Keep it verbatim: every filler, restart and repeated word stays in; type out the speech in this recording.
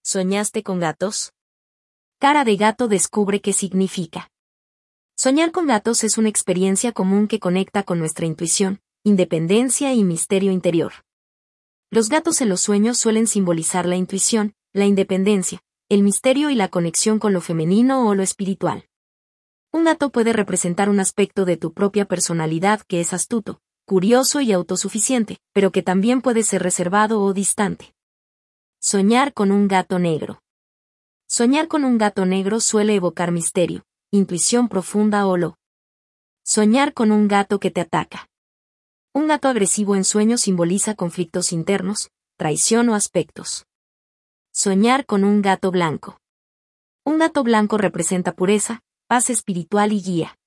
¿Soñaste con gatos? Cara de gato descubre qué significa. Soñar con gatos es una experiencia común que conecta con nuestra intuición, independencia y misterio interior. Los gatos en los sueños suelen simbolizar la intuición, la independencia, el misterio y la conexión con lo femenino o lo espiritual. Un gato puede representar un aspecto de tu propia personalidad que es astuto, curioso y autosuficiente, pero que también puede ser reservado o distante. Soñar con un gato negro. Soñar con un gato negro suele evocar misterio, intuición profunda o lo. Soñar con un gato que te ataca. Un gato agresivo en sueños simboliza conflictos internos, traición o aspectos. Soñar con un gato blanco. Un gato blanco representa pureza, paz espiritual y guía.